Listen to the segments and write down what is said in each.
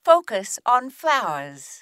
Focus on flowers.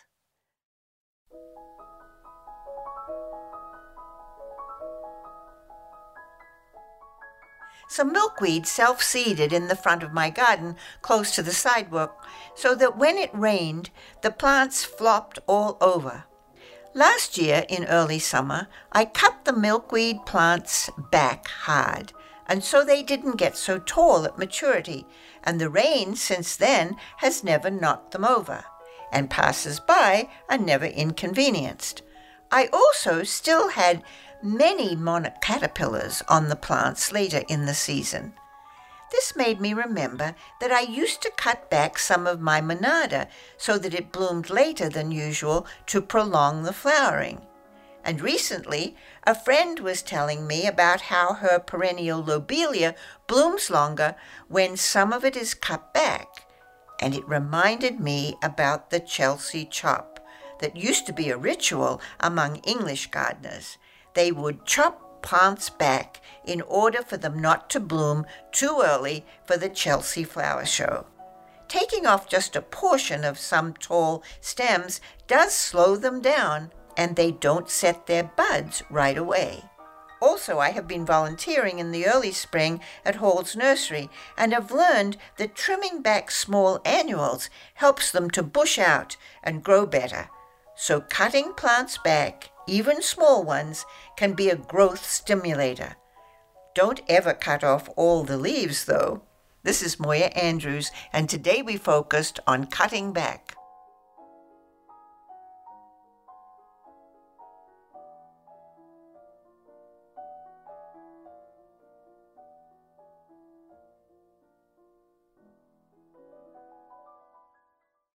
Some milkweed self-seeded in the front of my garden close to the sidewalk, so that when it rained, the plants flopped all over. Last year, in early summer, I cut the milkweed plants back hard, and so they didn't get so tall at maturity, and the rain since then has never knocked them over, and passers-by are never inconvenienced. I also still had many monarch caterpillars on the plants later in the season. This made me remember that I used to cut back some of my monarda so that it bloomed later than usual to prolong the flowering. And recently, a friend was telling me about how her perennial lobelia blooms longer when some of it is cut back, and it reminded me about the Chelsea chop that used to be a ritual among English gardeners. They would chop plants back in order for them not to bloom too early for the Chelsea flower show. Taking off just a portion of some tall stems does slow them down, and they don't set their buds right away. Also, I have been volunteering in the early spring at Hall's Nursery and have learned that trimming back small annuals helps them to bush out and grow better. So cutting plants back, even small ones, can be a growth stimulator. Don't ever cut off all the leaves, though. This is Moya Andrews, and today we focused on cutting back.